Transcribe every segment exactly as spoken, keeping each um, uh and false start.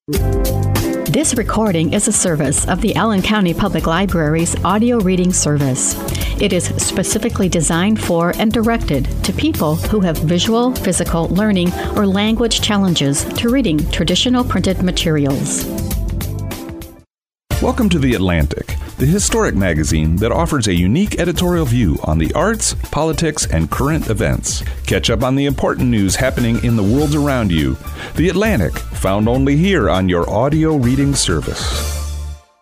This recording is a service of the Allen County Public Library's audio reading service. It is specifically designed for and directed to people who have visual, physical, learning, or language challenges to reading traditional printed materials. Welcome to The Atlantic, the historic magazine that offers a unique editorial view on the arts, politics, and current events. Catch up on the important news happening in the world around you. The Atlantic, found only here on your audio reading service.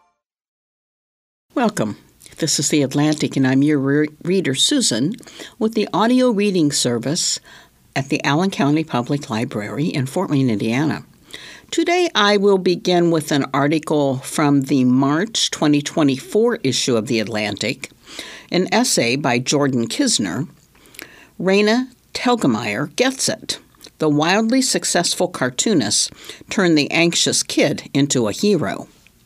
Welcome. This is The Atlantic, and I'm your re- reader, Susan, with the audio reading service at the Allen County Public Library in Fort Wayne, Indiana. Today, I will begin with an article from the March twenty twenty-four issue of The Atlantic, an essay by Jordan Kisner. Raina Telgemeier gets it. The wildly successful cartoonist turned the anxious kid into a hero.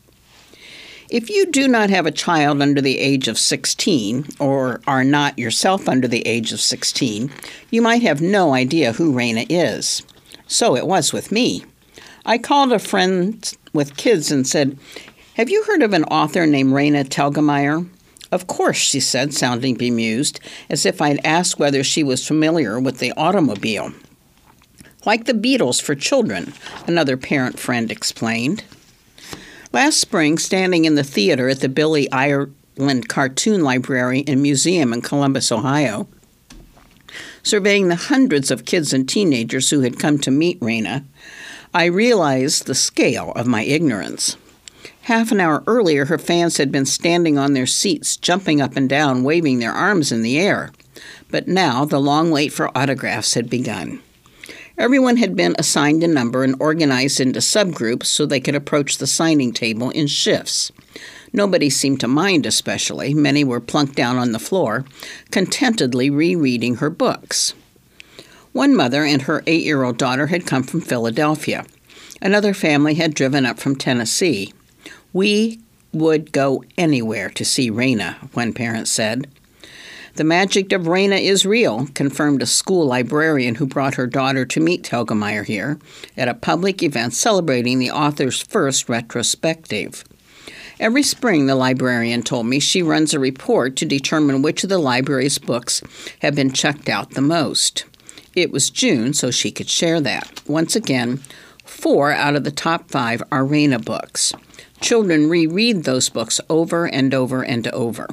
If you do not have a child under the age of sixteen, or are not yourself under the age of sixteen, you might have no idea who Raina is. So it was with me. I called a friend with kids and said, "Have you heard of an author named Raina Telgemeier?" "Of course," she said, sounding bemused, as if I'd asked whether she was familiar with the automobile. "Like the Beatles for children," another parent friend explained. Last spring, standing in the theater at the Billy Ireland Cartoon Library and Museum in Columbus, Ohio, surveying the hundreds of kids and teenagers who had come to meet Raina, I realized the scale of my ignorance. Half an hour earlier, her fans had been standing on their seats, jumping up and down, waving their arms in the air. But now the long wait for autographs had begun. Everyone had been assigned a number and organized into subgroups so they could approach the signing table in shifts. Nobody seemed to mind especially. Many were plunked down on the floor, contentedly rereading her books. One mother and her eight-year-old daughter had come from Philadelphia. Another family had driven up from Tennessee. "We would go anywhere to see Raina," one parent said. "The magic of Raina is real," confirmed a school librarian who brought her daughter to meet Telgemeier here at a public event celebrating the author's first retrospective. Every spring, the librarian told me, she runs a report to determine which of the library's books have been checked out the most. It was June, so she could share that. Once again, four out of the top five are Raina books. Children reread those books over and over and over.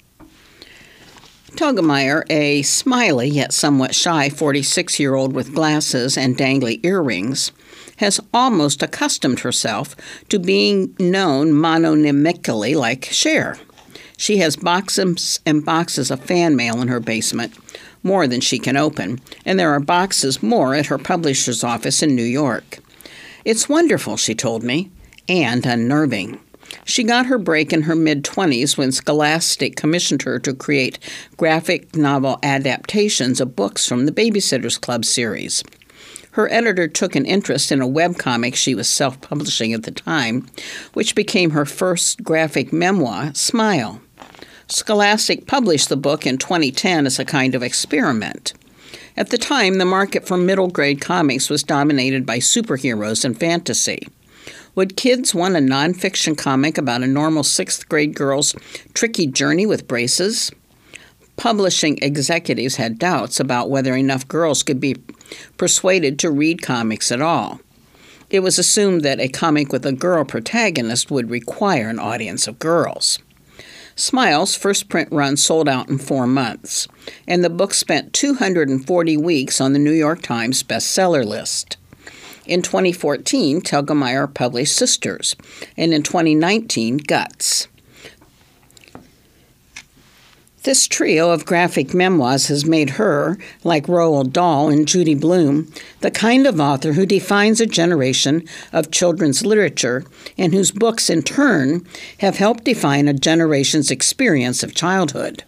Telgemeier, a smiley yet somewhat shy forty-six-year-old with glasses and dangly earrings, has almost accustomed herself to being known mononymically like Cher. She has boxes and boxes of fan mail in her basement, more than she can open, and there are boxes more at her publisher's office in New York. "It's wonderful," she told me, and unnerving. She got her break in her mid-twenties when Scholastic commissioned her to create graphic novel adaptations of books from the Babysitters Club series. Her editor took an interest in a webcomic she was self-publishing at the time, which became her first graphic memoir, Smile. Scholastic published the book in twenty ten as a kind of experiment. At the time, the market for middle-grade comics was dominated by superheroes and fantasy. Would kids want a nonfiction comic about a normal sixth-grade girl's tricky journey with braces? Publishing executives had doubts about whether enough girls could be persuaded to read comics at all. It was assumed that a comic with a girl protagonist would require an audience of girls. Smile's first print run sold out in four months, and the book spent two hundred forty weeks on the New York Times bestseller list. In twenty fourteen, Telgemeier published Sisters, and in twenty nineteen, Guts. This trio of graphic memoirs has made her, like Roald Dahl and Judy Blume, the kind of author who defines a generation of children's literature and whose books, in turn, have helped define a generation's experience of childhood.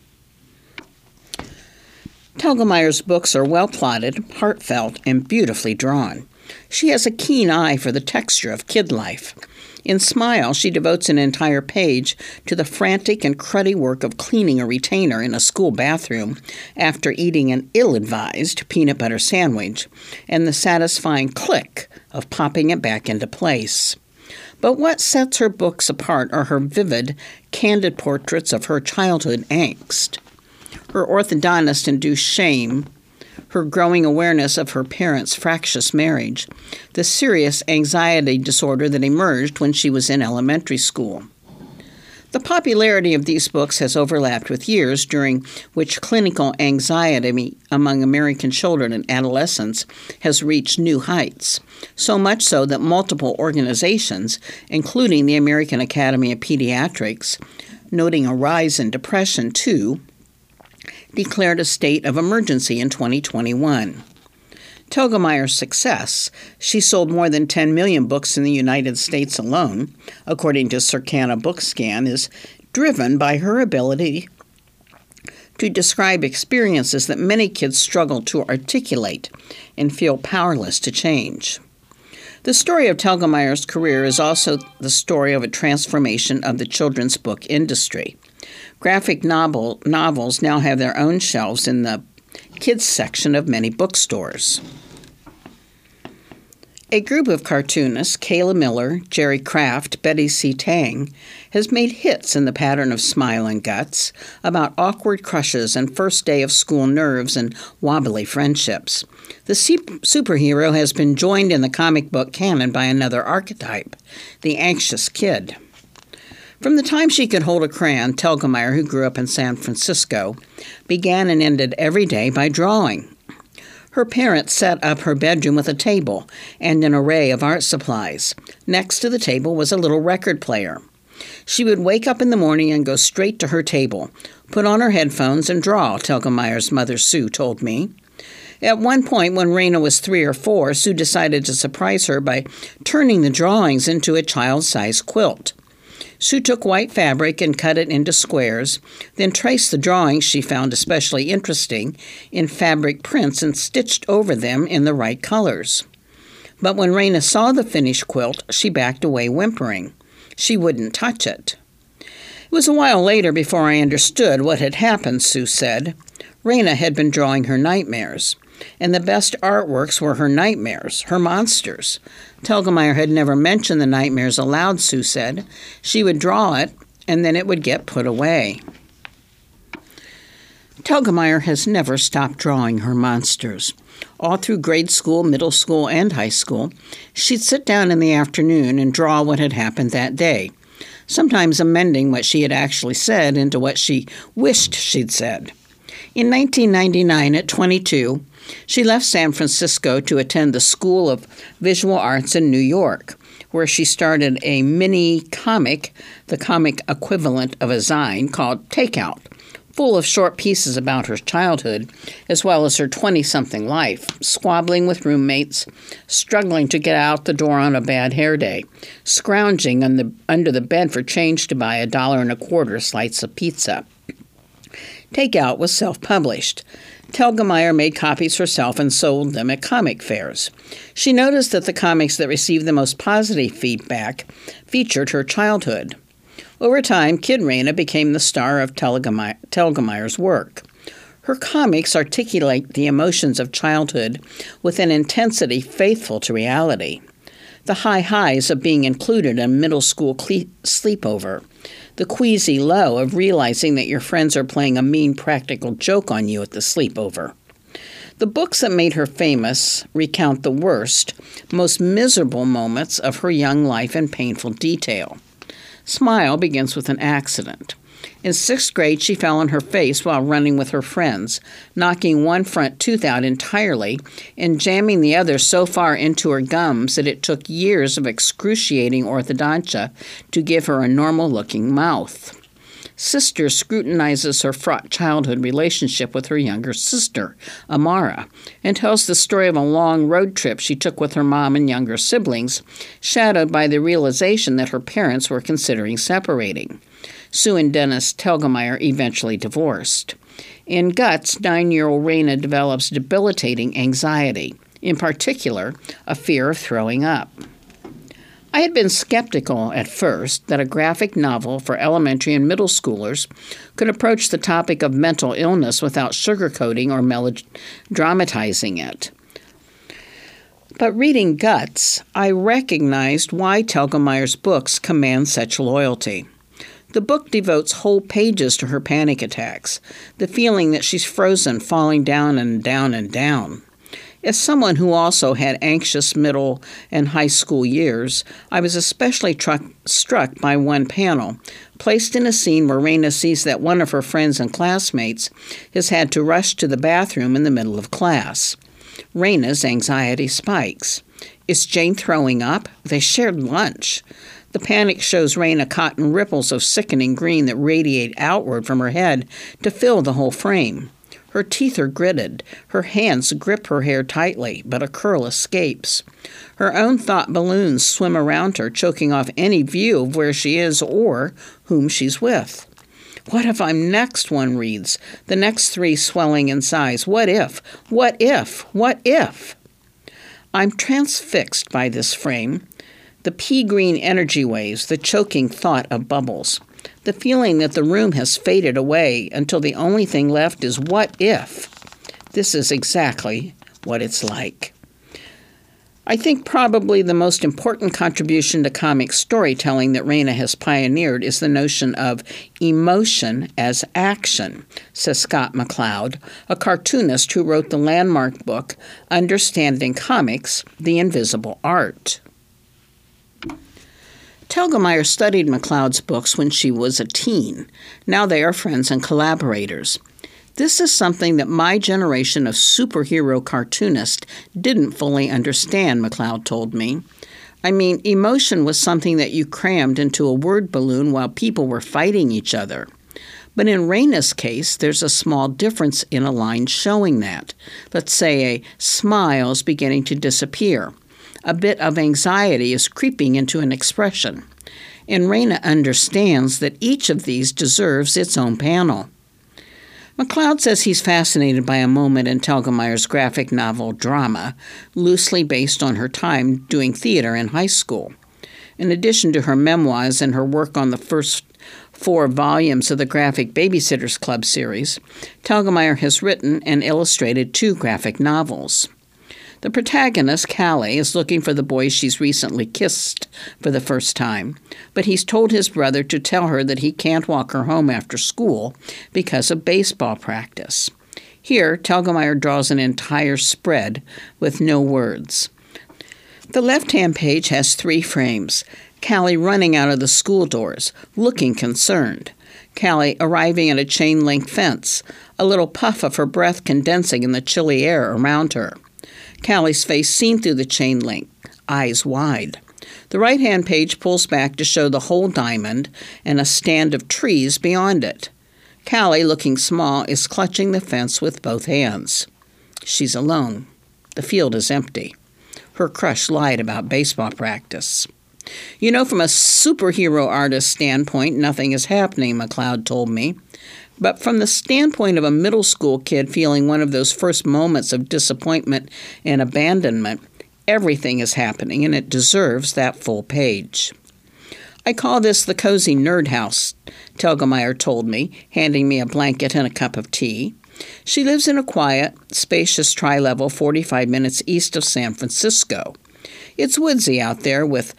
Telgemeier's books are well-plotted, heartfelt, and beautifully drawn. She has a keen eye for the texture of kid life. In Smile, she devotes an entire page to the frantic and cruddy work of cleaning a retainer in a school bathroom after eating an ill-advised peanut butter sandwich, and the satisfying click of popping it back into place. But what sets her books apart are her vivid, candid portraits of her childhood angst, her orthodontist-induced shame, her growing awareness of her parents' fractious marriage, the serious anxiety disorder that emerged when she was in elementary school. The popularity of these books has overlapped with years during which clinical anxiety among American children and adolescents has reached new heights, so much so that multiple organizations, including the American Academy of Pediatrics, noting a rise in depression too, declared a state of emergency in twenty twenty-one. Telgemeier's success, she sold more than ten million books in the United States alone, according to Circana BookScan, is driven by her ability to describe experiences that many kids struggle to articulate and feel powerless to change. The story of Telgemeier's career is also the story of a transformation of the children's book industry. Graphic novel novels now have their own shelves in the kids section of many bookstores. A group of cartoonists, Kayla Miller, Jerry Kraft, Betty C. Tang, has made hits in the pattern of Smile and Guts about awkward crushes and first day of school nerves and wobbly friendships. The superhero has been joined in the comic book canon by another archetype, the anxious kid. From the time she could hold a crayon, Telgemeier, who grew up in San Francisco, began and ended every day by drawing. Her parents set up her bedroom with a table and an array of art supplies. Next to the table was a little record player. She would wake up in the morning and go straight to her table, put on her headphones and draw, Telgemeier's mother Sue told me. At one point, when Raina was three or four, Sue decided to surprise her by turning the drawings into a child-sized quilt. Sue took white fabric and cut it into squares, then traced the drawings she found especially interesting in fabric prints and stitched over them in the right colors. But when Raina saw the finished quilt, she backed away whimpering. She wouldn't touch it. It was a while later before I understood what had happened, Sue said. Raina had been drawing her nightmares, and the best artworks were her nightmares, her monsters. Telgemeier had never mentioned the nightmares aloud, Sue said. She would draw it, and then it would get put away. Telgemeier has never stopped drawing her monsters. All through grade school, middle school, and high school, she'd sit down in the afternoon and draw what had happened that day, sometimes amending what she had actually said into what she wished she'd said. In nineteen ninety-nine, at twenty-two, she left San Francisco to attend the School of Visual Arts in New York, where she started a mini comic, the comic equivalent of a zine, called Takeout, full of short pieces about her childhood, as well as her twenty-something life, squabbling with roommates, struggling to get out the door on a bad hair day, scrounging on the, under the bed for change to buy a dollar and a quarter slice of pizza. Takeout was self-published. Telgemeier made copies herself and sold them at comic fairs. She noticed that the comics that received the most positive feedback featured her childhood. Over time, Kid Raina became the star of Telgemeier, Telgemeier's work. Her comics articulate the emotions of childhood with an intensity faithful to reality. The high highs of being included in a middle school cle- sleepover, the queasy low of realizing that your friends are playing a mean practical joke on you at the sleepover. The books that made her famous recount the worst, most miserable moments of her young life in painful detail. Smile begins with an accident. In sixth grade, she fell on her face while running with her friends, knocking one front tooth out entirely and jamming the other so far into her gums that it took years of excruciating orthodontia to give her a normal-looking mouth. Sister scrutinizes her fraught childhood relationship with her younger sister, Amara, and tells the story of a long road trip she took with her mom and younger siblings, shadowed by the realization that her parents were considering separating. Sue and Dennis Telgemeier eventually divorced. In Guts, nine-year-old Raina develops debilitating anxiety, in particular, a fear of throwing up. I had been skeptical at first that a graphic novel for elementary and middle schoolers could approach the topic of mental illness without sugarcoating or melodramatizing it. But reading Guts, I recognized why Telgemeyer's books command such loyalty. The book devotes whole pages to her panic attacks, the feeling that she's frozen, falling down and down and down. As someone who also had anxious middle and high school years, I was especially truck, struck by one panel, placed in a scene where Raina sees that one of her friends and classmates has had to rush to the bathroom in the middle of class. Raina's anxiety spikes. Is Jane throwing up? They shared lunch. The panic shows Raina caught in ripples of sickening green that radiate outward from her head to fill the whole frame. Her teeth are gritted. Her hands grip her hair tightly, but a curl escapes. Her own thought balloons swim around her, choking off any view of where she is or whom she's with. What if I'm next, one reads, the next three swelling in size. What if? What if? What if? I'm transfixed by this frame. The pea-green energy waves, the choking thought of bubbles. The feeling that the room has faded away until the only thing left is what if? This is exactly what it's like. I think probably the most important contribution to comic storytelling that Raina has pioneered is the notion of emotion as action, says Scott McCloud, a cartoonist who wrote the landmark book, Understanding Comics, The Invisible Art. Telgemeier studied McCloud's books when she was a teen. Now they are friends and collaborators. This is something that my generation of superhero cartoonists didn't fully understand, McCloud told me. I mean, emotion was something that you crammed into a word balloon while people were fighting each other. But in Raina's case, there's a small difference in a line showing that. Let's say a smile is beginning to disappear. A bit of anxiety is creeping into an expression. And Raina understands that each of these deserves its own panel. McCloud says he's fascinated by a moment in Telgemeier's graphic novel Drama, loosely based on her time doing theater in high school. In addition to her memoirs and her work on the first four volumes of the Graphic Babysitters Club series, Telgemeier has written and illustrated two graphic novels. The protagonist, Callie, is looking for the boy she's recently kissed for the first time, but he's told his brother to tell her that he can't walk her home after school because of baseball practice. Here, Telgemeier draws an entire spread with no words. The left-hand page has three frames. Callie running out of the school doors, looking concerned. Callie arriving at a chain-link fence, a little puff of her breath condensing in the chilly air around her. Callie's face seen through the chain link, eyes wide. The right-hand page pulls back to show the whole diamond and a stand of trees beyond it. Callie, looking small, is clutching the fence with both hands. She's alone. The field is empty. Her crush lied about baseball practice. You know, from a superhero artist standpoint, nothing is happening, McCloud told me. But from the standpoint of a middle school kid feeling one of those first moments of disappointment and abandonment, everything is happening, and it deserves that full page. I call this the cozy nerd house, Telgemeier told me, handing me a blanket and a cup of tea. She lives in a quiet, spacious tri-level forty-five minutes east of San Francisco. It's woodsy out there with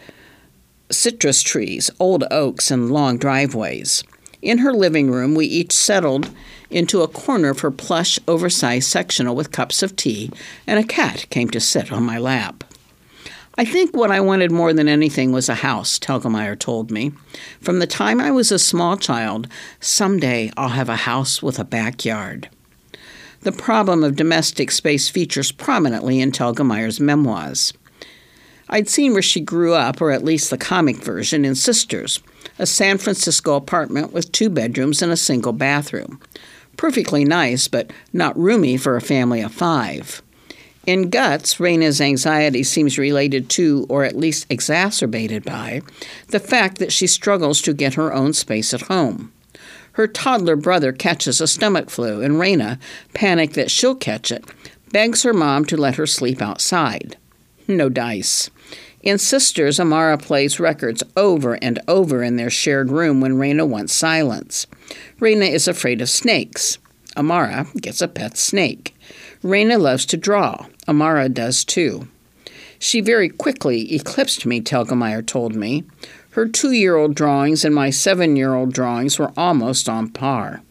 citrus trees, old oaks, and long driveways. In her living room, we each settled into a corner of her plush, oversized sectional with cups of tea, and a cat came to sit on my lap. I think what I wanted more than anything was a house, Telgemeier told me. From the time I was a small child, someday I'll have a house with a backyard. The problem of domestic space features prominently in Telgemeier's memoirs. I'd seen where she grew up, or at least the comic version, in Sisters, a San Francisco apartment with two bedrooms and a single bathroom. Perfectly nice, but not roomy for a family of five. In Guts, Raina's anxiety seems related to, or at least exacerbated by, the fact that she struggles to get her own space at home. Her toddler brother catches a stomach flu, and Raina, panicked that she'll catch it, begs her mom to let her sleep outside. No dice. In Sisters, Amara plays records over and over in their shared room when Raina wants silence. Raina is afraid of snakes. Amara gets a pet snake. Raina loves to draw. Amara does too. She very quickly eclipsed me, Telgemeier told me. Her two-year-old drawings and my seven-year-old drawings were almost on par.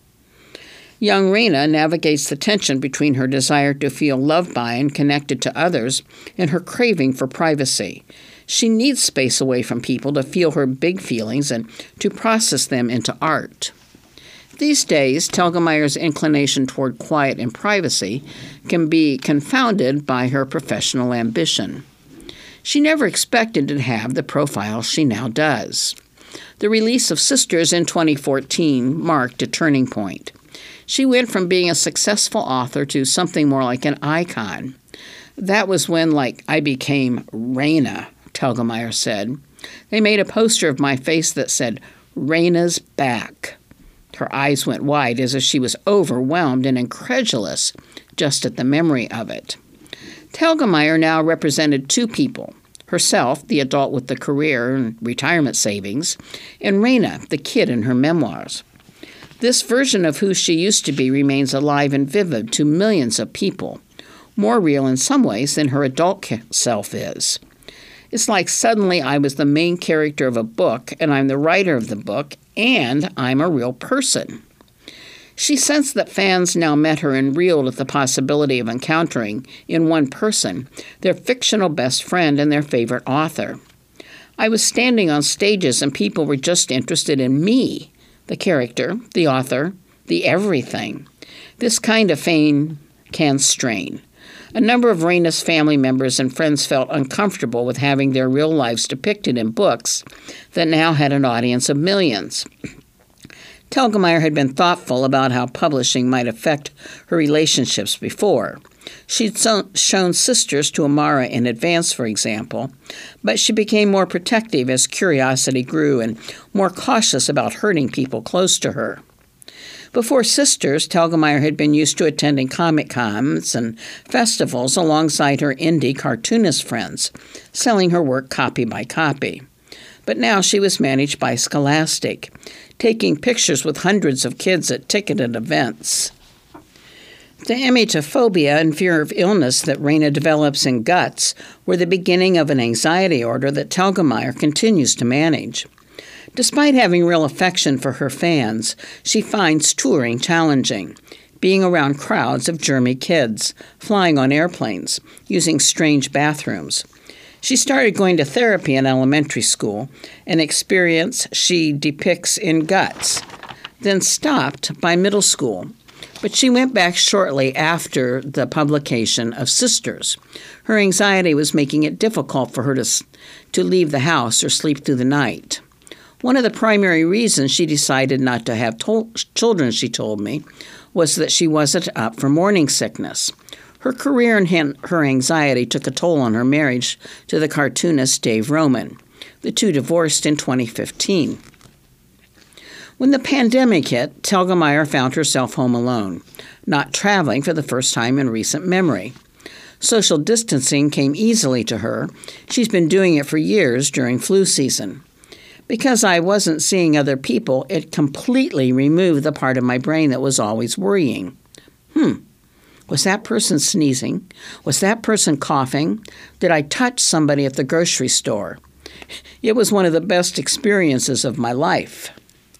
Young Raina navigates the tension between her desire to feel loved by and connected to others and her craving for privacy. She needs space away from people to feel her big feelings and to process them into art. These days, Telgemeier's inclination toward quiet and privacy can be confounded by her professional ambition. She never expected to have the profile she now does. The release of Sisters in twenty fourteen marked a turning point. She went from being a successful author to something more like an icon. That was when, like, I became Raina, Telgemeier said. They made a poster of my face that said, Raina's back. Her eyes went wide as if she was overwhelmed and incredulous just at the memory of it. Telgemeier now represented two people, herself, the adult with the career and retirement savings, and Raina, the kid in her memoirs. This version of who she used to be remains alive and vivid to millions of people, more real in some ways than her adult self is. It's like suddenly I was the main character of a book, and I'm the writer of the book, and I'm a real person. She sensed that fans now met her and reeled at the possibility of encountering, in one person, their fictional best friend and their favorite author. I was standing on stages and people were just interested in me, the character, the author, the everything. This kind of fame can strain. A number of Raina's family members and friends felt uncomfortable with having their real lives depicted in books that now had an audience of millions. Telgemeier had been thoughtful about how publishing might affect her relationships before. She'd so- shown Sisters to Amara in advance, for example, but she became more protective as curiosity grew and more cautious about hurting people close to her. Before Sisters, Telgemeier had been used to attending Comic-Cons and festivals alongside her indie cartoonist friends, selling her work copy by copy. But now she was managed by Scholastic, taking pictures with hundreds of kids at ticketed events. The emetophobia and fear of illness that Raina develops in Guts were the beginning of an anxiety order that Telgemeier continues to manage. Despite having real affection for her fans, she finds touring challenging, being around crowds of germy kids, flying on airplanes, using strange bathrooms. She started going to therapy in elementary school, an experience she depicts in Guts, then stopped by middle school. But she went back shortly after the publication of Sisters. Her anxiety was making it difficult for her to, to leave the house or sleep through the night. One of the primary reasons she decided not to have to- children, she told me, was that she wasn't up for morning sickness. Her career and her anxiety took a toll on her marriage to the cartoonist Dave Roman. The two divorced in twenty fifteen. When the pandemic hit, Telgemeier found herself home alone, not traveling for the first time in recent memory. Social distancing came easily to her. She's been doing it for years during flu season. Because I wasn't seeing other people, it completely removed the part of my brain that was always worrying. Hmm, was that person sneezing? Was that person coughing? Did I touch somebody at the grocery store? It was one of the best experiences of my life.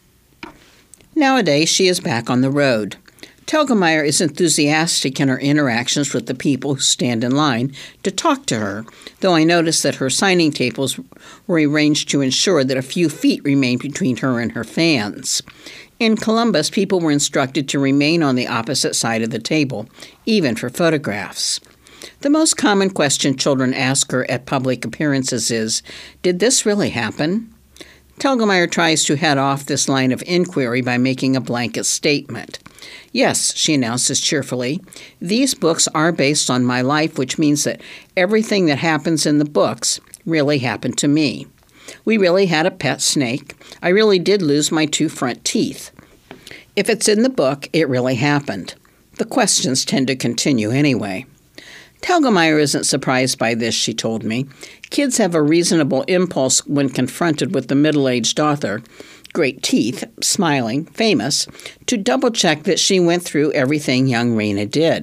Nowadays, she is back on the road. Telgemeier is enthusiastic in her interactions with the people who stand in line to talk to her, though I noticed that her signing tables were arranged to ensure that a few feet remained between her and her fans. In Columbus, people were instructed to remain on the opposite side of the table, even for photographs. The most common question children ask her at public appearances is, "Did this really happen?" Telgemeier tries to head off this line of inquiry by making a blanket statement. "Yes," she announces cheerfully, "these books are based on my life, which means that everything that happens in the books really happened to me. We really had a pet snake. I really did lose my two front teeth. If it's in the book, it really happened." The questions tend to continue anyway. Telgemeier isn't surprised by this, she told me. Kids have a reasonable impulse when confronted with the middle-aged author, great teeth, smiling, famous, to double-check that she went through everything young Raina did.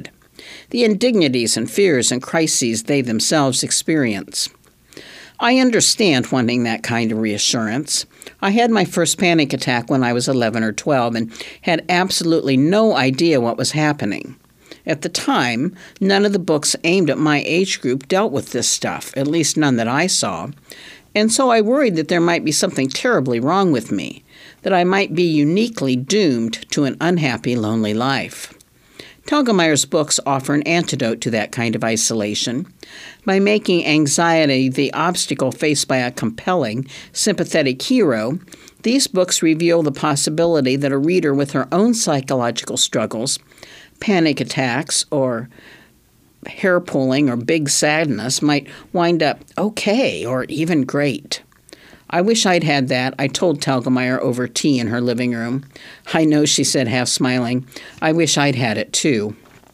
the indignities and fears and crises they themselves experience. I understand wanting that kind of reassurance. I had my first panic attack when I was eleven or twelve and had absolutely no idea what was happening. At the time, none of the books aimed at my age group dealt with this stuff, at least none that I saw, and so I worried that there might be something terribly wrong with me, that I might be uniquely doomed to an unhappy, lonely life. Telgemeier's books offer an antidote to that kind of isolation. By making anxiety the obstacle faced by a compelling, sympathetic hero, these books reveal the possibility that a reader with her own psychological struggles, panic attacks, or hair pulling or big sadness might wind up okay or even great. I wish I'd had that, I told Telgemeier over tea in her living room. I know, she said, half smiling. I wish I'd had it too.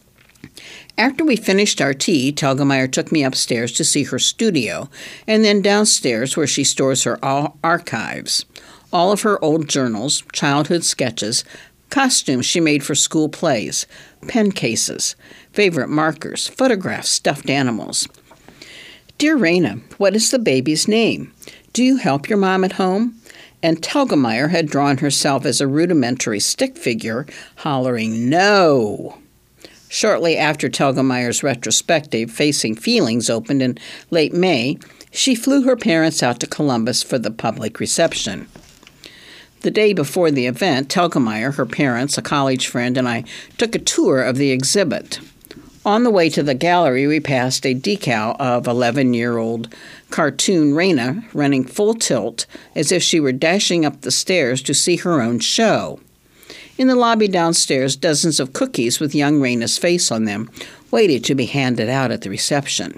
After we finished our tea, Telgemeier took me upstairs to see her studio, and then downstairs where she stores her archives. All of her old journals, childhood sketches, costumes she made for school plays, pen cases, favorite markers, photographs, stuffed animals. Dear Raina, what is the baby's name? Do you help your mom at home? And Telgemeier had drawn herself as a rudimentary stick figure, hollering, no! Shortly after Telgemeier's retrospective, Facing Feelings, opened in late May, she flew her parents out to Columbus for the public reception. The day before the event, Telgemeier, her parents, a college friend, and I took a tour of the exhibit. On the way to the gallery, we passed a decal of eleven-year-old cartoon Raina running full tilt as if she were dashing up the stairs to see her own show. In the lobby downstairs, dozens of cookies with young Raina's face on them waited to be handed out at the reception.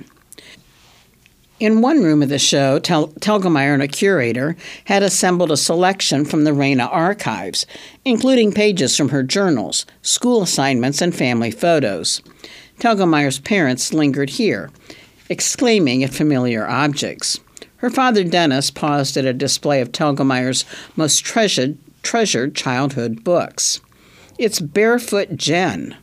In one room of the show, Tel- Telgemeier and a curator had assembled a selection from the Raina archives, including pages from her journals, school assignments, and family photos. Telgemeier's parents lingered here, exclaiming at familiar objects. Her father, Dennis, paused at a display of Telgemeier's most treasured, treasured childhood books. It's Barefoot Gen.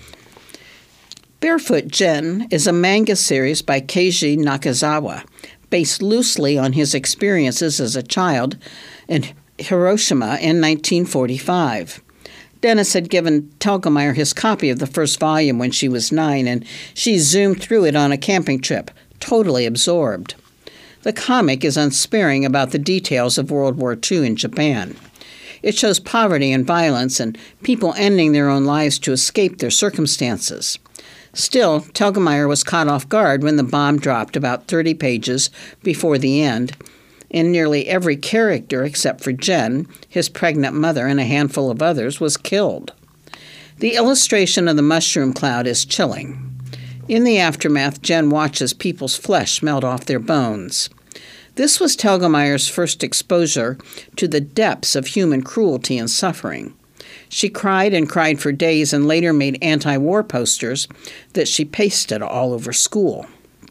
Barefoot Gen is a manga series by Keiji Nakazawa, based loosely on his experiences as a child in Hiroshima in nineteen forty-five. Dennis had given Telgemeier his copy of the first volume when she was nine, and she zoomed through it on a camping trip, totally absorbed. The comic is unsparing about the details of World War Two in Japan. It shows poverty and violence and people ending their own lives to escape their circumstances. Still, Telgemeier was caught off guard when the bomb dropped about thirty pages before the end, and nearly every character except for Jen, his pregnant mother, and a handful of others was killed. The illustration of the mushroom cloud is chilling. In the aftermath, Jen watches people's flesh melt off their bones. This was Telgemeier's first exposure to the depths of human cruelty and suffering. She cried and cried for days and later made anti-war posters that she pasted all over school.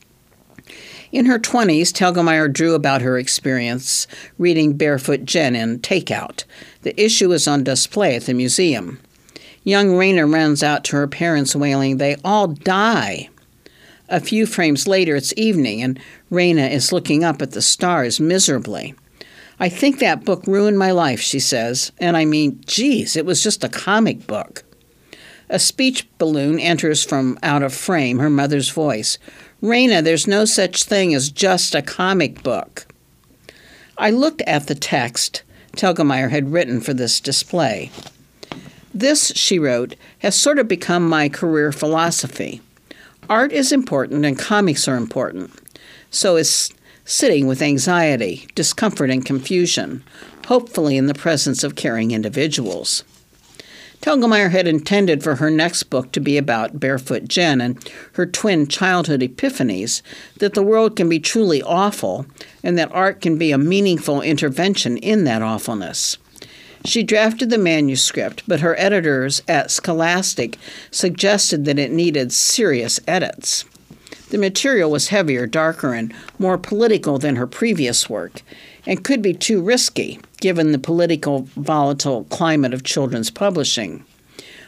In her twenties, Telgemeier drew about her experience reading Barefoot Gen in Takeout. The issue is on display at the museum. Young Raina runs out to her parents wailing, "They all die." A few frames later, it's evening, and Raina is looking up at the stars miserably. "I think that book ruined my life," she says, and I mean, geez, it was just a comic book. A speech balloon enters from out of frame, her mother's voice. "Raina, there's no such thing as just a comic book." I looked at the text Telgemeier had written for this display. "This," she wrote, "has sort of become my career philosophy. Art is important and comics are important. So is sitting with anxiety, discomfort, and confusion, hopefully in the presence of caring individuals." Telgemeier had intended for her next book to be about Barefoot Gen and her twin childhood epiphanies, that the world can be truly awful and that art can be a meaningful intervention in that awfulness. She drafted the manuscript, but her editors at Scholastic suggested that it needed serious edits. The material was heavier, darker, and more political than her previous work, and could be too risky, given the political, volatile climate of children's publishing.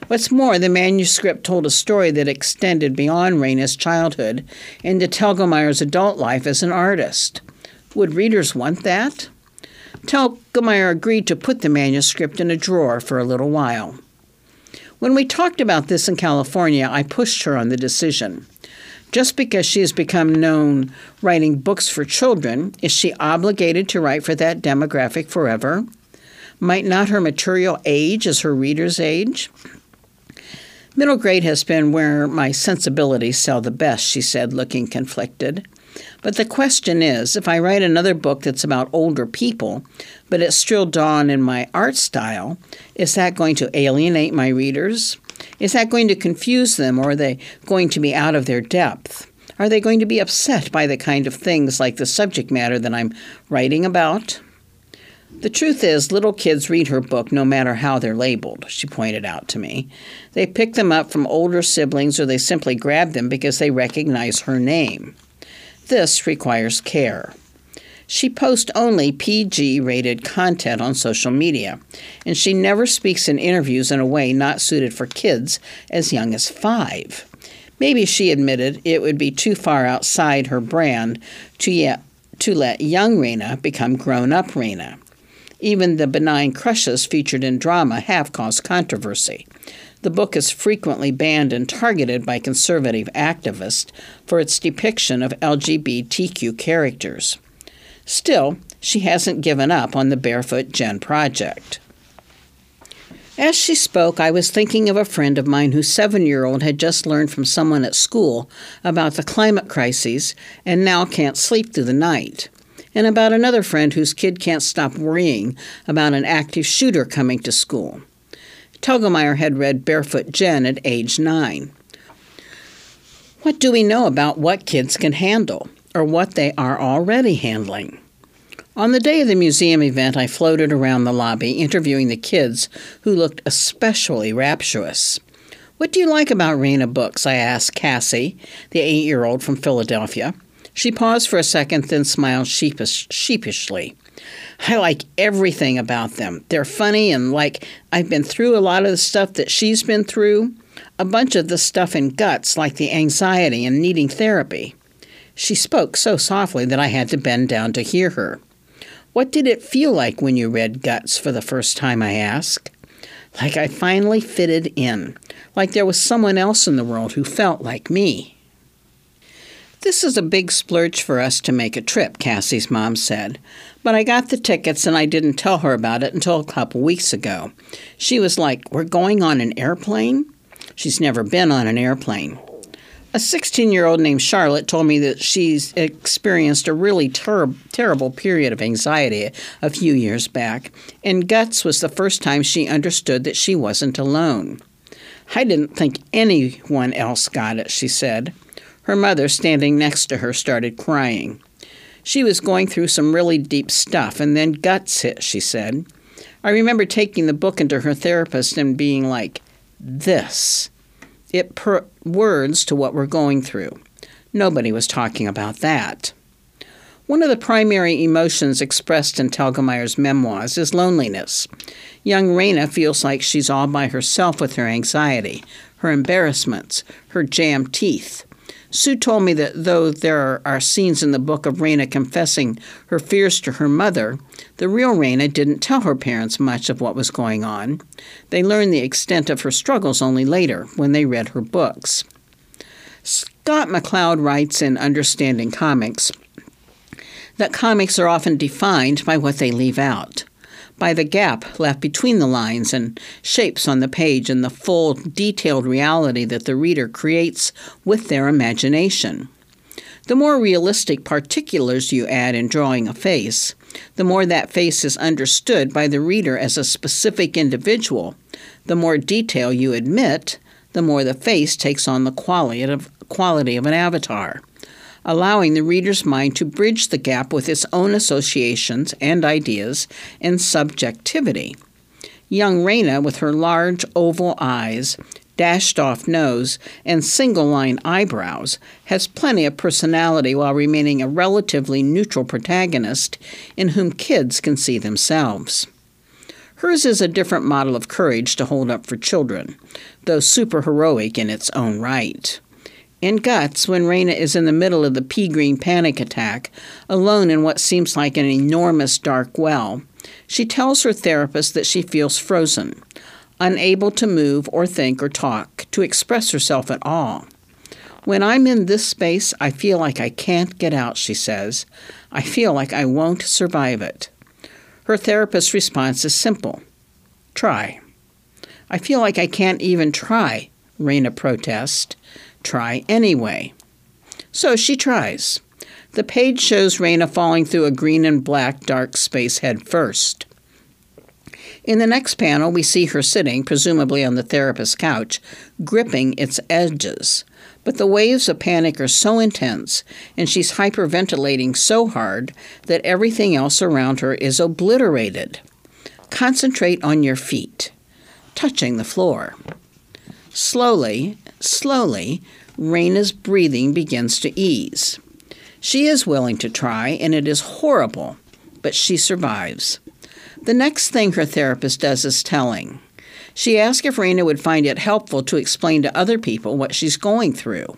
What's more, the manuscript told a story that extended beyond Raina's childhood into Telgemeyer's adult life as an artist. Would readers want that? Telgemeier agreed to put the manuscript in a drawer for a little while. When we talked about this in California, I pushed her on the decision. Just because she has become known writing books for children, is she obligated to write for that demographic forever? Might not her material age as her readers age? Middle grade has been where my sensibilities sell the best, she said, looking conflicted. But the question is, if I write another book that's about older people, but it's still done in my art style, is that going to alienate my readers? Is that going to confuse them, or are they going to be out of their depth? Are they going to be upset by the kind of things like the subject matter that I'm writing about? The truth is, little kids read her book no matter how they're labeled, she pointed out to me. They pick them up from older siblings, or they simply grab them because they recognize her name. This requires care. She posts only P G-rated content on social media, and she never speaks in interviews in a way not suited for kids as young as five. Maybe, she admitted, it would be too far outside her brand to, yet, to let young Raina become grown-up Raina. Even the benign crushes featured in drama have caused controversy. The book is frequently banned and targeted by conservative activists for its depiction of L G B T Q characters. Still, she hasn't given up on the Barefoot Jen project. As she spoke, I was thinking of a friend of mine whose seven-year-old had just learned from someone at school about the climate crises and now can't sleep through the night, and about another friend whose kid can't stop worrying about an active shooter coming to school. Telgemeier had read Barefoot Jen at age nine. What do we know about what kids can handle, or what they are already handling? On the day of the museum event, I floated around the lobby interviewing the kids who looked especially rapturous. What do you like about Raina books? I asked Cassie, the eight-year-old from Philadelphia. She paused for a second, then smiled sheepish, sheepishly. I like everything about them. They're funny, and like I've been through a lot of the stuff that she's been through, a bunch of the stuff in Guts, like the anxiety and needing therapy. She spoke so softly that I had to bend down to hear her. What did it feel like when you read Guts for the first time, I asked. Like I finally fitted in, like there was someone else in the world who felt like me. This is a big splurge for us to make a trip, Cassie's mom said. But I got the tickets and I didn't tell her about it until a couple weeks ago. She was like, we're going on an airplane? She's never been on an airplane. A sixteen-year-old named Charlotte told me that she's experienced a really ter- terrible period of anxiety a few years back, and Guts was the first time she understood that she wasn't alone. I didn't think anyone else got it, she said. Her mother, standing next to her, started crying. She was going through some really deep stuff, and then Guts hit, she said. I remember taking the book into her therapist and being like, this. It put words to what we're going through. Nobody was talking about that. One of the primary emotions expressed in Telgemeier's memoirs is loneliness. Young Raina feels like she's all by herself with her anxiety, her embarrassments, her jammed teeth. Sue told me that though there are scenes in the book of Raina confessing her fears to her mother, the real Raina didn't tell her parents much of what was going on. They learned the extent of her struggles only later, when they read her books. Scott McCloud writes in Understanding Comics that comics are often defined by what they leave out, by the gap left between the lines and shapes on the page and the full, detailed reality that the reader creates with their imagination. The more realistic particulars you add in drawing a face, the more that face is understood by the reader as a specific individual. The more detail you admit, the more the face takes on the quality of, quality of an avatar, allowing the reader's mind to bridge the gap with its own associations and ideas and subjectivity. Young Raina, with her large oval eyes, dashed-off nose, and single-line eyebrows, has plenty of personality while remaining a relatively neutral protagonist in whom kids can see themselves. Hers is a different model of courage to hold up for children. though superheroic in its own right. In Guts, when Raina is in the middle of the pea green panic attack, alone in what seems like an enormous dark well, she tells her therapist that she feels frozen, unable to move or think or talk, to express herself at all. When I'm in this space, I feel like I can't get out, she says. I feel like I won't survive it. Her therapist's response is simple. Try. I feel like I can't even try, Raina protests. Try anyway. So she tries. The page shows Raina falling through a green and black dark space head first. In the next panel, we see her sitting, presumably on the therapist's couch, gripping its edges. But the waves of panic are so intense, and she's hyperventilating so hard that everything else around her is obliterated. Concentrate on your feet, touching the floor. Slowly, slowly, Raina's breathing begins to ease. She is willing to try, and it is horrible, but she survives. The next thing her therapist does is telling. She asks if Raina would find it helpful to explain to other people what she's going through.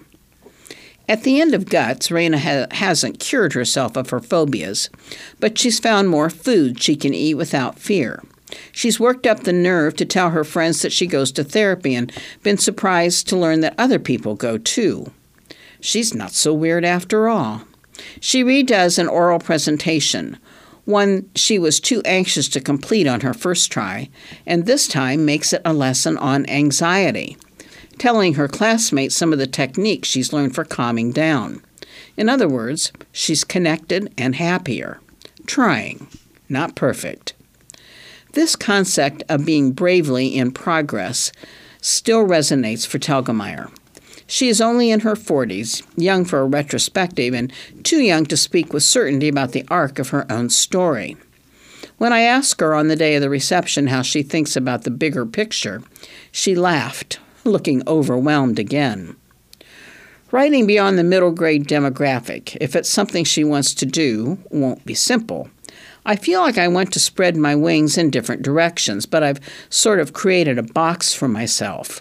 At the end of Guts, Raina ha- hasn't cured herself of her phobias, but she's found more food she can eat without fear. She's worked up the nerve to tell her friends that she goes to therapy and been surprised to learn that other people go too. She's not so weird after all. She redoes an oral presentation, one she was too anxious to complete on her first try, and this time makes it a lesson on anxiety, telling her classmates some of the techniques she's learned for calming down. In other words, she's connected and happier. Trying, not perfect. This concept of being bravely in progress still resonates for Telgemeier. She is only in her forties, young for a retrospective, and too young to speak with certainty about the arc of her own story. When I asked her on the day of the reception how she thinks about the bigger picture, she laughed, looking overwhelmed again. Writing beyond the middle grade demographic, if it's something she wants to do, won't be simple. I feel like I want to spread my wings in different directions, but I've sort of created a box for myself.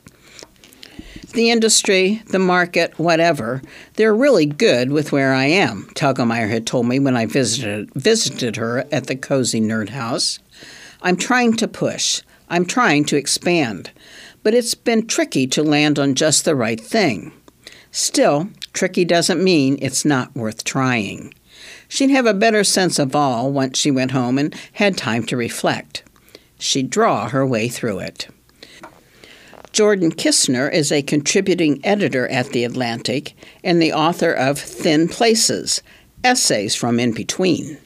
The industry, the market, whatever, they're really good with where I am, Telgemeier had told me when I visited, visited her at the Cozy Nerd House. I'm trying to push. I'm trying to expand. But it's been tricky to land on just the right thing. Still, tricky doesn't mean it's not worth trying. She'd have a better sense of all once she went home and had time to reflect. She'd draw her way through it. Jordan Kistner is a contributing editor at The Atlantic and the author of Thin Places, Essays from In Between.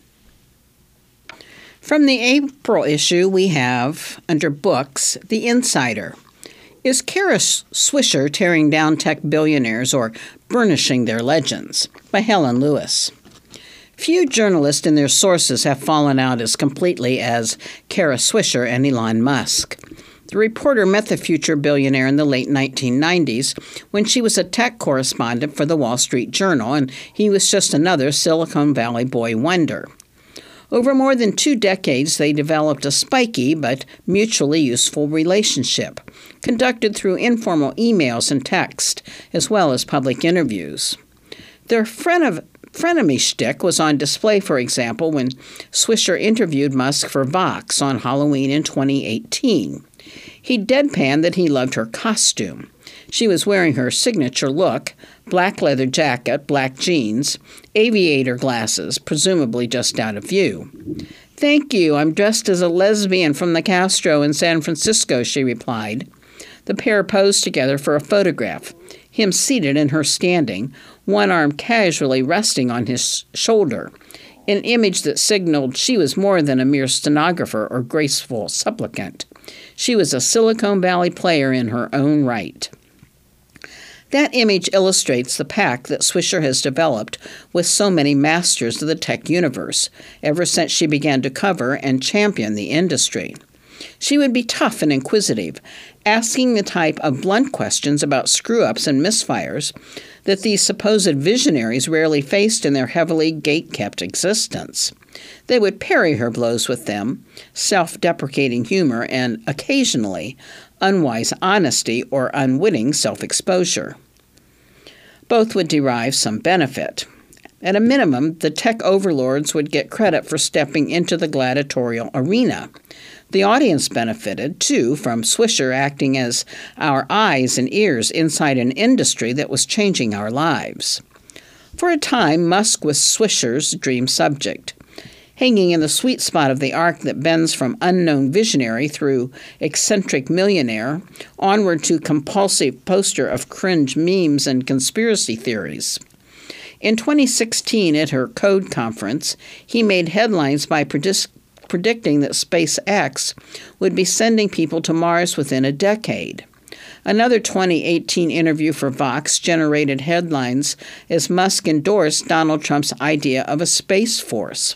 From the April issue, we have, under Books, The Insider. Is Kara Swisher tearing down tech billionaires or burnishing their legends? By Helen Lewis. Few journalists and their sources have fallen out as completely as Kara Swisher and Elon Musk. The reporter met the future billionaire in the late nineteen nineties when she was a tech correspondent for the Wall Street Journal, and he was just another Silicon Valley boy wonder. Over more than two decades, they developed a spiky but mutually useful relationship, conducted through informal emails and text, as well as public interviews. Their frenemy Frenemy shtick was on display, for example, when Swisher interviewed Musk for Vox on Halloween in twenty eighteen. He deadpanned that he loved her costume. She was wearing her signature look, black leather jacket, black jeans, aviator glasses, presumably just out of view. "Thank you, I'm dressed as a lesbian from the Castro in San Francisco," she replied. The pair posed together for a photograph, him seated and her standing, one arm casually resting on his shoulder, an image that signaled she was more than a mere stenographer or graceful supplicant. She was a Silicon Valley player in her own right. That image illustrates the pact that Swisher has developed with so many masters of the tech universe ever since she began to cover and champion the industry. She would be tough and inquisitive, asking the type of blunt questions about screw-ups and misfires that these supposed visionaries rarely faced in their heavily gate-kept existence. They would parry her blows with them, self-deprecating humor, and occasionally unwise honesty or unwitting self-exposure. Both would derive some benefit. At a minimum, the tech overlords would get credit for stepping into the gladiatorial arena. The audience benefited, too, from Swisher acting as our eyes and ears inside an industry that was changing our lives. For a time, Musk was Swisher's dream subject. Hanging in the sweet spot of the arc that bends from unknown visionary through eccentric millionaire, onward to compulsive poster of cringe memes and conspiracy theories. In twenty sixteen, at her Code conference, he made headlines by predis- predicting that SpaceX would be sending people to Mars within a decade. Another twenty eighteen interview for Vox generated headlines as Musk endorsed Donald Trump's idea of a space force.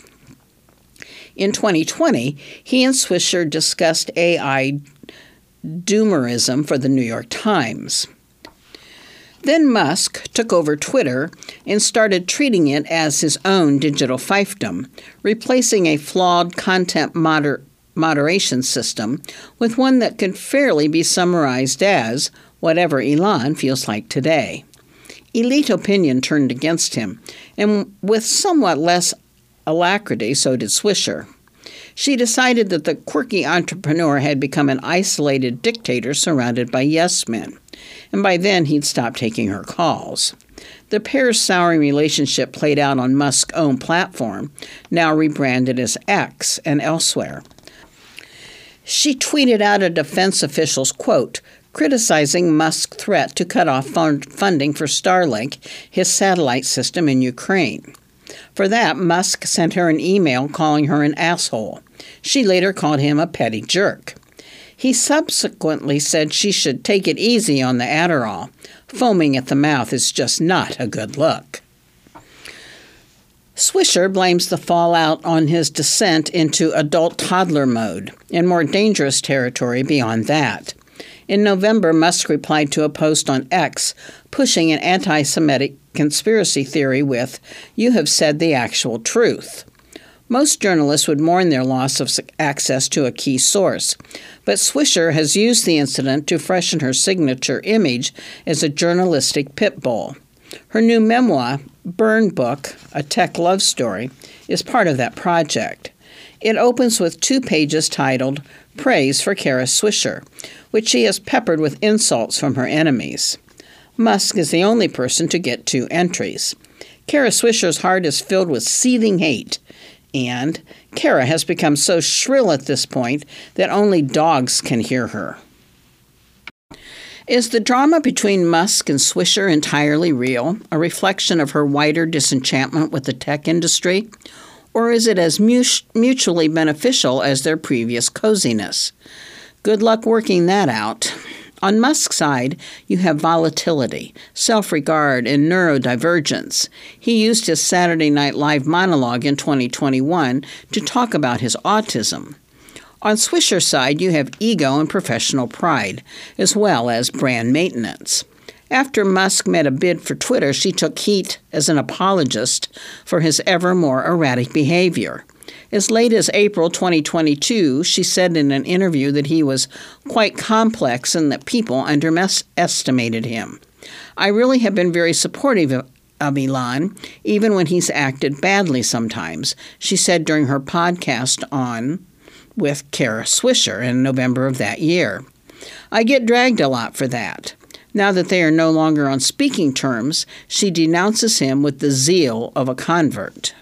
In twenty twenty, he and Swisher discussed A I doomerism for the New York Times. Then Musk took over Twitter and started treating it as his own digital fiefdom, replacing a flawed content moder- moderation system with one that could fairly be summarized as whatever Elon feels like today. Elite opinion turned against him, and with somewhat less alacrity, so did Swisher. She decided that the quirky entrepreneur had become an isolated dictator surrounded by yes-men, and by then he'd stopped taking her calls. The pair's souring relationship played out on Musk's own platform, now rebranded as X, and elsewhere. She tweeted out a defense official's quote, criticizing Musk's threat to cut off fund- funding for Starlink, his satellite system in Ukraine. For that, Musk sent her an email calling her an asshole. She later called him a petty jerk. He subsequently said she should take it easy on the Adderall. Foaming at the mouth is just not a good look. Swisher blames the fallout on his descent into adult toddler mode and more dangerous territory beyond that. In November, Musk replied to a post on X pushing an anti-Semitic conspiracy theory with, "You have said the actual truth." Most journalists would mourn their loss of access to a key source, but Swisher has used the incident to freshen her signature image as a journalistic pit bull. Her new memoir, Burn Book, A Tech Love Story, is part of that project. It opens with two pages titled Praise for Kara Swisher, which she has peppered with insults from her enemies. Musk is the only person to get two entries. Kara Swisher's heart is filled with seething hate, and Kara has become so shrill at this point that only dogs can hear her. Is the drama between Musk and Swisher entirely real, a reflection of her wider disenchantment with the tech industry? Or is it as mutually beneficial as their previous coziness? Good luck working that out. On Musk's side, you have volatility, self-regard, and neurodivergence. He used his Saturday Night Live monologue in twenty twenty-one to talk about his autism. On Swisher's side, you have ego and professional pride, as well as brand maintenance. After Musk made a bid for Twitter, she took heat as an apologist for his ever more erratic behavior. As late as April twenty twenty-two, she said in an interview that he was quite complex and that people underestimated him. "I really have been very supportive of, of Elon, even when he's acted badly sometimes," she said during her podcast on with Kara Swisher in November of that year. "I get dragged a lot for that." Now that they are no longer on speaking terms, she denounces him with the zeal of a convert.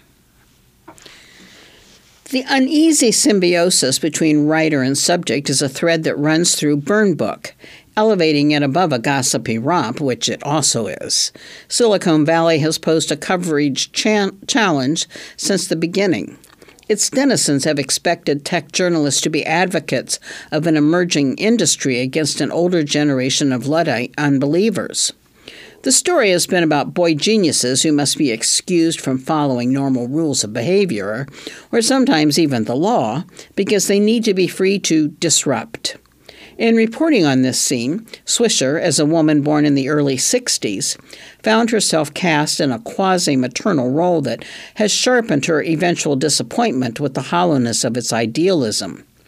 The uneasy symbiosis between writer and subject is a thread that runs through Burn Book, elevating it above a gossipy romp, which it also is. Silicon Valley has posed a coverage cha- challenge since the beginning. Its denizens have expected tech journalists to be advocates of an emerging industry against an older generation of Luddite unbelievers. The story has been about boy geniuses who must be excused from following normal rules of behavior, or sometimes even the law, because they need to be free to disrupt. In reporting on this scene, Swisher, as a woman born in the early sixties, found herself cast in a quasi-maternal role that has sharpened her eventual disappointment with the hollowness of its idealism.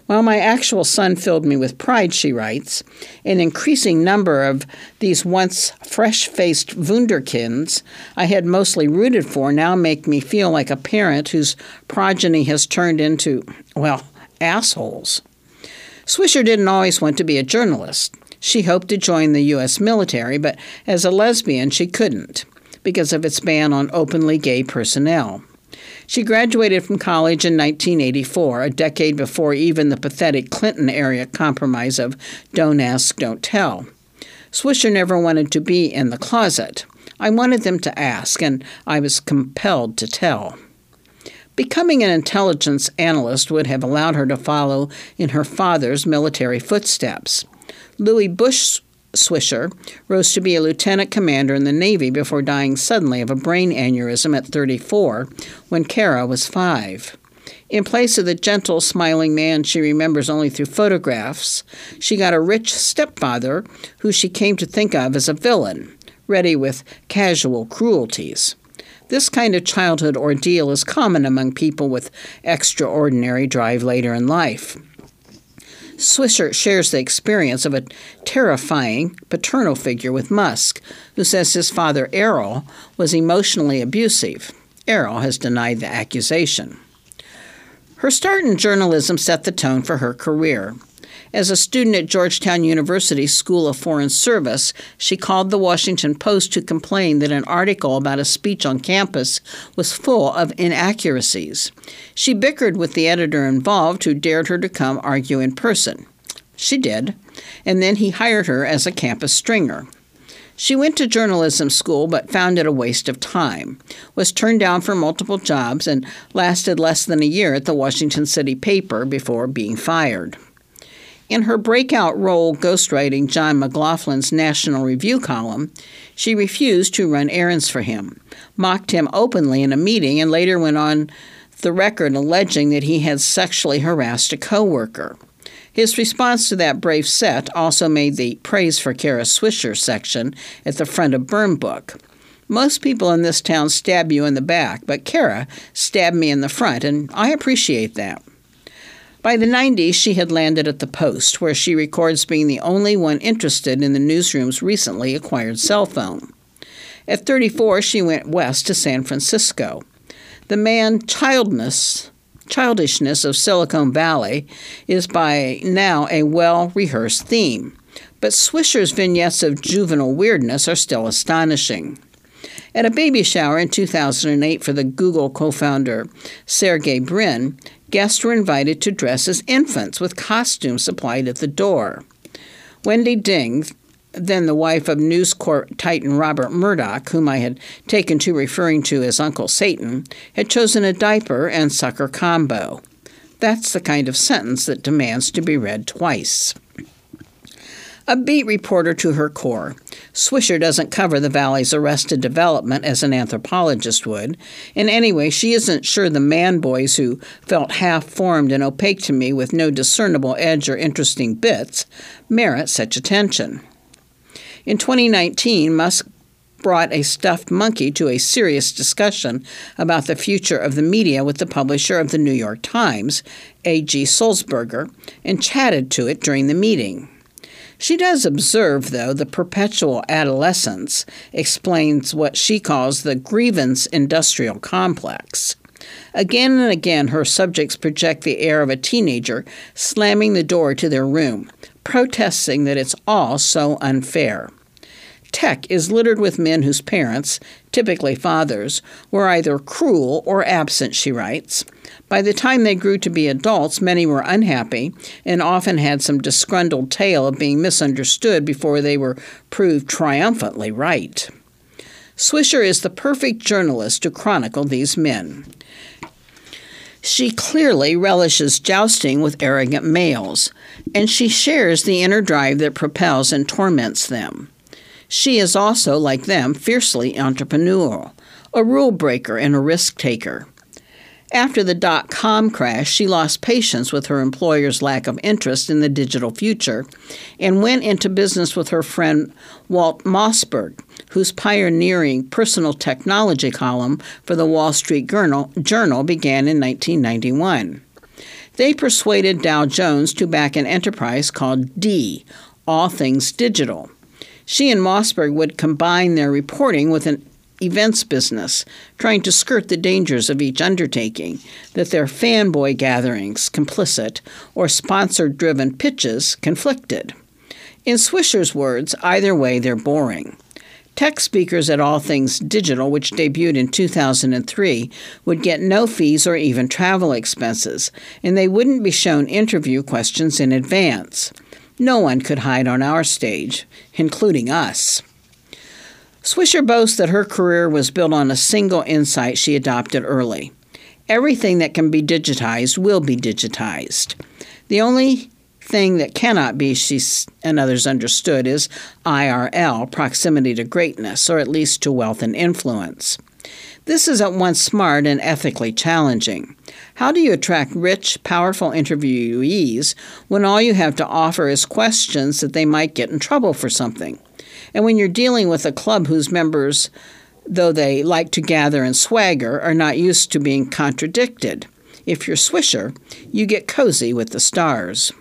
While my actual son filled me with pride, she writes, an increasing number of these once fresh-faced wunderkinds I had mostly rooted for now make me feel like a parent whose progeny has turned into, well, assholes. Swisher didn't always want to be a journalist. She hoped to join the U S military, but as a lesbian she couldn't because of its ban on openly gay personnel. She graduated from college in nineteen eighty-four, a decade before even the pathetic Clinton-era compromise of don't ask, don't tell. Swisher never wanted to be in the closet. I wanted them to ask, and I was compelled to tell. Becoming an intelligence analyst would have allowed her to follow in her father's military footsteps. Louis Bush Swisher rose to be a lieutenant commander in the Navy before dying suddenly of a brain aneurysm at thirty-four when Kara was five. In place of the gentle, smiling man she remembers only through photographs, she got a rich stepfather who she came to think of as a villain, ready with casual cruelties. This kind of childhood ordeal is common among people with extraordinary drive later in life. Swisher shares the experience of a terrifying paternal figure with Musk, who says his father, Errol, was emotionally abusive. Errol has denied the accusation. Her start in journalism set the tone for her career. As a student at Georgetown University's School of Foreign Service, she called the Washington Post to complain that an article about a speech on campus was full of inaccuracies. She bickered with the editor involved, who dared her to come argue in person. She did, and then he hired her as a campus stringer. She went to journalism school but found it a waste of time, was turned down for multiple jobs, and lasted less than a year at the Washington City paper before being fired. In her breakout role ghostwriting John McLaughlin's National Review column, she refused to run errands for him, mocked him openly in a meeting, and later went on the record alleging that he had sexually harassed a coworker. His response to that brave set also made the Praise for Kara Swisher section at the front of Burn Book. Most people in this town stab you in the back, but Kara stabbed me in the front, and I appreciate that. By the nineties, she had landed at the Post, where she records being the only one interested in the newsroom's recently acquired cell phone. At thirty-four, she went west to San Francisco. The man-childness, childishness of Silicon Valley is by now a well-rehearsed theme, but Swisher's vignettes of juvenile weirdness are still astonishing. At a baby shower in two thousand eight for the Google co-founder Sergey Brin, guests were invited to dress as infants with costumes supplied at the door. Wendy Ding, then the wife of News Corp titan Robert Murdoch, whom I had taken to referring to as Uncle Satan, had chosen a diaper and sucker combo. That's the kind of sentence that demands to be read twice. A beat reporter to her core, Swisher doesn't cover the Valley's arrested development as an anthropologist would, and anyway, she isn't sure the man-boys who felt half-formed and opaque to me with no discernible edge or interesting bits merit such attention. In twenty nineteen, Musk brought a stuffed monkey to a serious discussion about the future of the media with the publisher of the New York Times, A G Sulzberger, and chatted to it during the meeting. She does observe, though, the perpetual adolescence explains what she calls the grievance industrial complex. Again and again, her subjects project the air of a teenager slamming the door to their room, protesting that it's all so unfair. Tech is littered with men whose parents, typically fathers, were either cruel or absent, she writes. By the time they grew to be adults, many were unhappy and often had some disgruntled tale of being misunderstood before they were proved triumphantly right. Swisher is the perfect journalist to chronicle these men. She clearly relishes jousting with arrogant males, and she shares the inner drive that propels and torments them. She is also, like them, fiercely entrepreneurial, a rule breaker and a risk taker. After the dot-com crash, she lost patience with her employer's lack of interest in the digital future and went into business with her friend Walt Mossberg, whose pioneering personal technology column for the Wall Street Journal began in nineteen ninety-one. They persuaded Dow Jones to back an enterprise called D, All Things Digital. She and Mossberg would combine their reporting with an events business, trying to skirt the dangers of each undertaking, that their fanboy gatherings complicit or sponsor-driven pitches conflicted. In Swisher's words, either way, they're boring. Tech speakers at All Things Digital, which debuted in two thousand three, would get no fees or even travel expenses, and they wouldn't be shown interview questions in advance. No one could hide on our stage, including us. Swisher boasts that her career was built on a single insight she adopted early. Everything that can be digitized will be digitized. The only thing that cannot be, she and others understood, is I R L, proximity to greatness, or at least to wealth and influence. This is at once smart and ethically challenging. How do you attract rich, powerful interviewees when all you have to offer is questions that they might get in trouble for something? And when you're dealing with a club whose members, though they like to gather and swagger, are not used to being contradicted? If you're Swisher, you get cozy with the stars.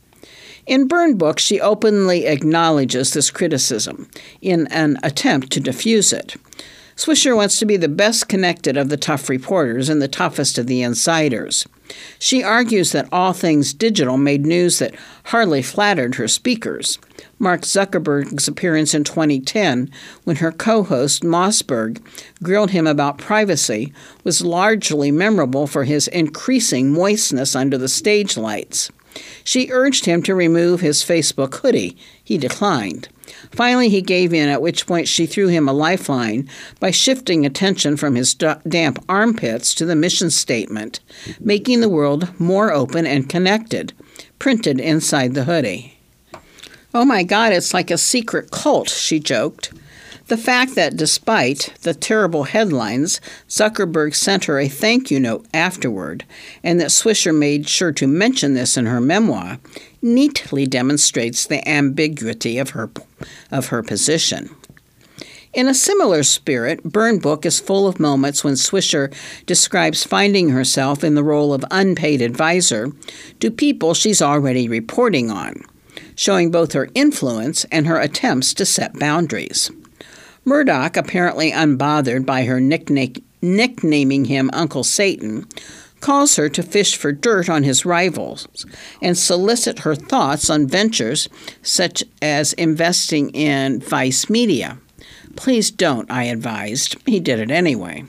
In Burn Book, she openly acknowledges this criticism in an attempt to diffuse it. Swisher wants to be the best connected of the tough reporters and the toughest of the insiders. She argues that All Things Digital made news that hardly flattered her speakers. Mark Zuckerberg's appearance in twenty ten, when her co-host Mossberg grilled him about privacy, was largely memorable for his increasing moistness under the stage lights. She urged him to remove his Facebook hoodie. He declined. Finally, he gave in, at which point she threw him a lifeline by shifting attention from his damp armpits to the mission statement, making the world more open and connected, printed inside the hoodie. "Oh my God, it's like a secret cult," she joked. The fact that despite the terrible headlines, Zuckerberg sent her a thank you note afterward, and that Swisher made sure to mention this in her memoir, neatly demonstrates the ambiguity of her, of her position. In a similar spirit, Burn Book is full of moments when Swisher describes finding herself in the role of unpaid advisor to people she's already reporting on, showing both her influence and her attempts to set boundaries. Murdoch, apparently unbothered by her nickna- nicknaming him Uncle Satan, calls her to fish for dirt on his rivals and solicit her thoughts on ventures such as investing in Vice Media. "Please don't," I advised. He did it anyway.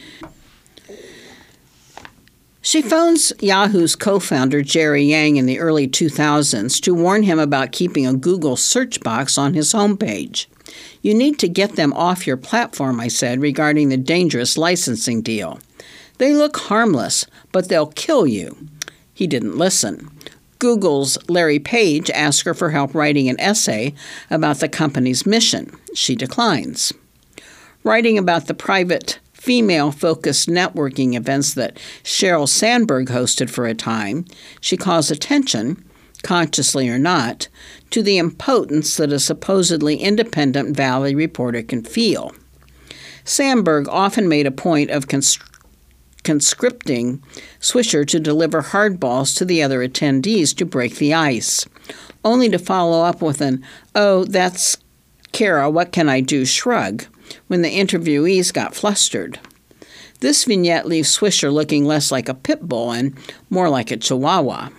She phones Yahoo's co-founder Jerry Yang in the early two thousands to warn him about keeping a Google search box on his homepage. "You need to get them off your platform," I said, regarding the dangerous licensing deal. "They look harmless, but they'll kill you." He didn't listen. Google's Larry Page asked her for help writing an essay about the company's mission. She declines. Writing about the private female-focused networking events that Sheryl Sandberg hosted for a time, she calls attention, consciously or not, to the impotence that a supposedly independent Valley reporter can feel. Sandberg often made a point of cons- conscripting Swisher to deliver hardballs to the other attendees to break the ice, only to follow up with an, "Oh, that's Kara, what can I do?" shrug, when the interviewees got flustered. This vignette leaves Swisher looking less like a pit bull and more like a chihuahua.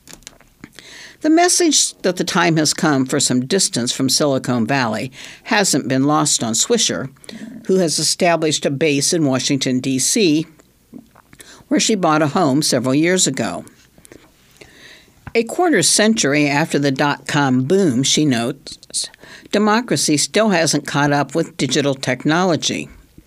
The message that the time has come for some distance from Silicon Valley hasn't been lost on Swisher, who has established a base in Washington, D C, where she bought a home several years ago. A quarter century after the dot-com boom, she notes, democracy still hasn't caught up with digital technology.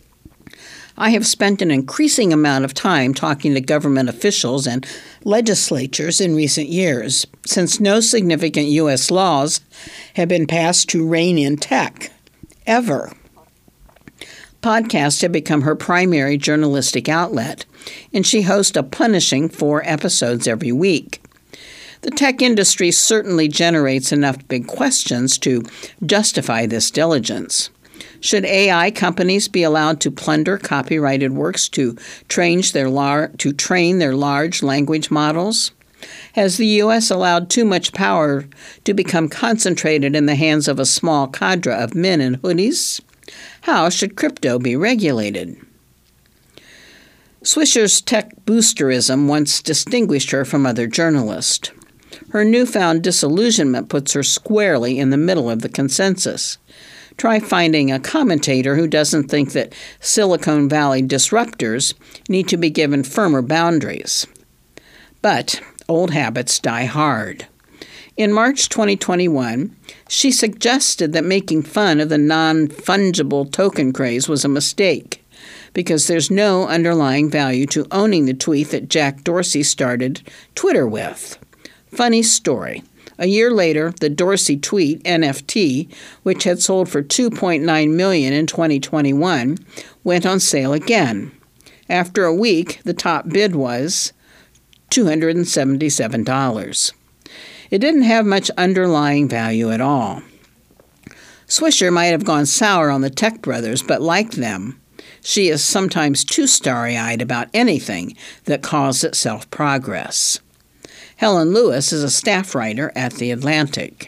I have spent an increasing amount of time talking to government officials and legislatures in recent years, since no significant U S laws have been passed to rein in tech, ever. Podcasts have become her primary journalistic outlet, and she hosts a punishing four episodes every week. The tech industry certainly generates enough big questions to justify this diligence. Should A I companies be allowed to plunder copyrighted works to train their lar- to train their large language models? Has the U S allowed too much power to become concentrated in the hands of a small cadre of men in hoodies? How should crypto be regulated? Swisher's tech boosterism once distinguished her from other journalists. Her newfound disillusionment puts her squarely in the middle of the consensus. Try finding a commentator who doesn't think that Silicon Valley disruptors need to be given firmer boundaries. But old habits die hard. In March twenty twenty-one, she suggested that making fun of the non-fungible token craze was a mistake, because there's no underlying value to owning the tweet that Jack Dorsey started Twitter with. Funny story. A year later, the Dorsey tweet, N F T, which had sold for two point nine million dollars in twenty twenty-one, went on sale again. After a week, the top bid was two hundred seventy-seven dollars. It didn't have much underlying value at all. Swisher might have gone sour on the Tech brothers, but like them, she is sometimes too starry-eyed about anything that calls itself progress. Helen Lewis is a staff writer at The Atlantic.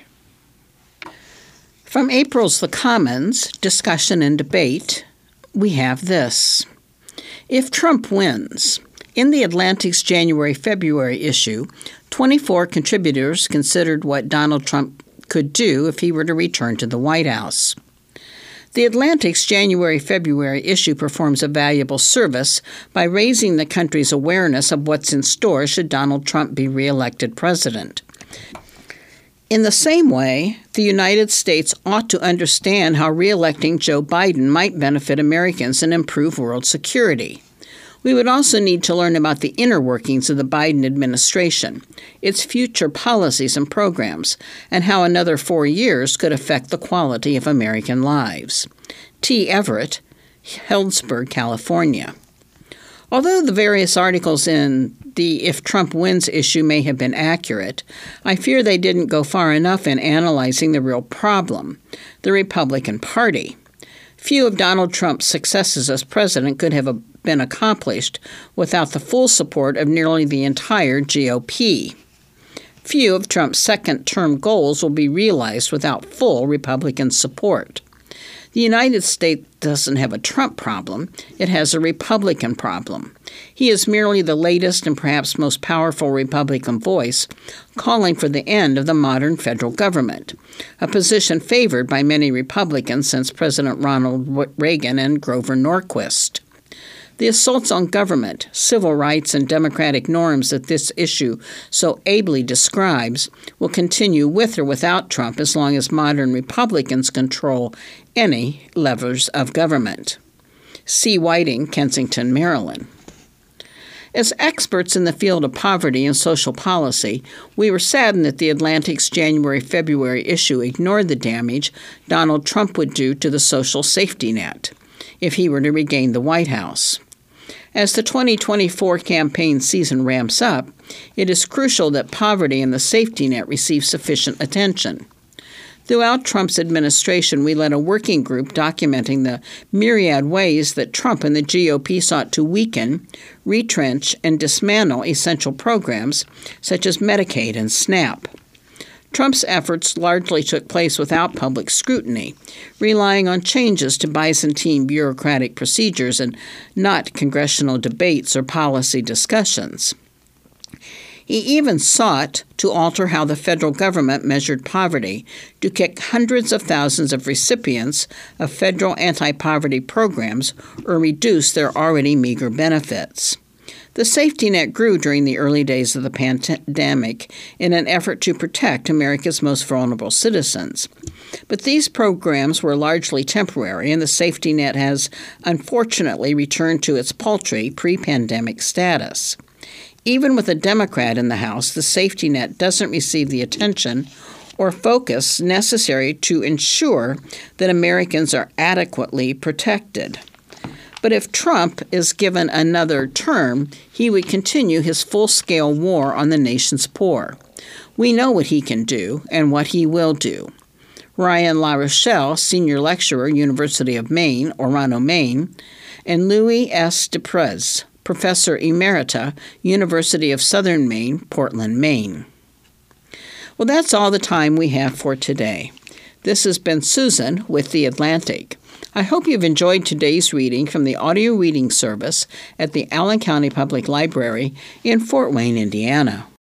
From April's The Commons, Discussion and Debate, we have this. If Trump wins, in The Atlantic's January-February issue, twenty-four contributors considered what Donald Trump could do if he were to return to the White House. The Atlantic's January-February issue performs a valuable service by raising the country's awareness of what's in store should Donald Trump be reelected president. In the same way, the United States ought to understand how reelecting Joe Biden might benefit Americans and improve world security. We would also need to learn about the inner workings of the Biden administration, its future policies and programs, and how another four years could affect the quality of American lives. T. Everett, Healdsburg, California. Although the various articles in the If Trump Wins issue may have been accurate, I fear they didn't go far enough in analyzing the real problem, the Republican Party. Few of Donald Trump's successes as president could have been accomplished without the full support of nearly the entire G O P. Few of Trump's second-term goals will be realized without full Republican support. The United States doesn't have a Trump problem, it has a Republican problem. He is merely the latest and perhaps most powerful Republican voice calling for the end of the modern federal government, a position favored by many Republicans since President Ronald Reagan and Grover Norquist. The assaults on government, civil rights, and democratic norms that this issue so ably describes will continue with or without Trump as long as modern Republicans control any levers of government. C. Whiting, Kensington, Maryland. As experts in the field of poverty and social policy, we were saddened that the Atlantic's January-February issue ignored the damage Donald Trump would do to the social safety net if he were to regain the White House. As the twenty twenty-four campaign season ramps up, it is crucial that poverty and the safety net receive sufficient attention. Throughout Trump's administration, we led a working group documenting the myriad ways that Trump and the G O P sought to weaken, retrench, and dismantle essential programs such as Medicaid and SNAP. Trump's efforts largely took place without public scrutiny, relying on changes to Byzantine bureaucratic procedures and not congressional debates or policy discussions. He even sought to alter how the federal government measured poverty to kick hundreds of thousands of recipients of federal anti-poverty programs or reduce their already meager benefits. The safety net grew during the early days of the pandemic in an effort to protect America's most vulnerable citizens. But these programs were largely temporary, and the safety net has unfortunately returned to its paltry pre-pandemic status. Even with a Democrat in the House, the safety net doesn't receive the attention or focus necessary to ensure that Americans are adequately protected. But if Trump is given another term, he would continue his full-scale war on the nation's poor. We know what he can do and what he will do. Ryan LaRochelle, senior lecturer, University of Maine, Orano, Maine, and Louis S. DePrez, Professor Emerita, University of Southern Maine, Portland, Maine. Well, that's all the time we have for today. This has been Susan with The Atlantic. I hope you've enjoyed today's reading from the audio reading service at the Allen County Public Library in Fort Wayne, Indiana.